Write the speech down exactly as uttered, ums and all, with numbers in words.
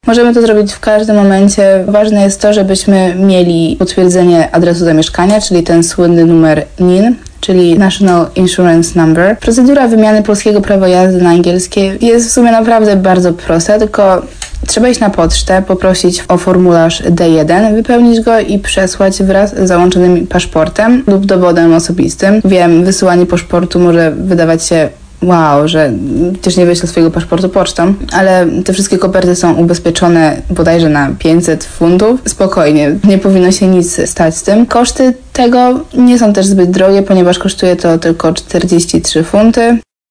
Możemy to zrobić w każdym momencie. Ważne jest to, żebyśmy mieli potwierdzenie adresu zamieszkania, czyli ten słynny numer N I N, czyli National Insurance Number. Procedura wymiany polskiego prawa jazdy na angielskie jest w sumie naprawdę bardzo prosta, tylko trzeba iść na pocztę, poprosić o formularz D jeden, wypełnić go i przesłać wraz z załączonym paszportem lub dowodem osobistym. Wiem, wysyłanie paszportu może wydawać się wow, że przecież nie wyślę swojego paszportu pocztą, ale te wszystkie koperty są ubezpieczone bodajże na pięćset funtów. Spokojnie, nie powinno się nic stać z tym. Koszty tego nie są też zbyt drogie, ponieważ kosztuje to tylko czterdzieści trzy funty.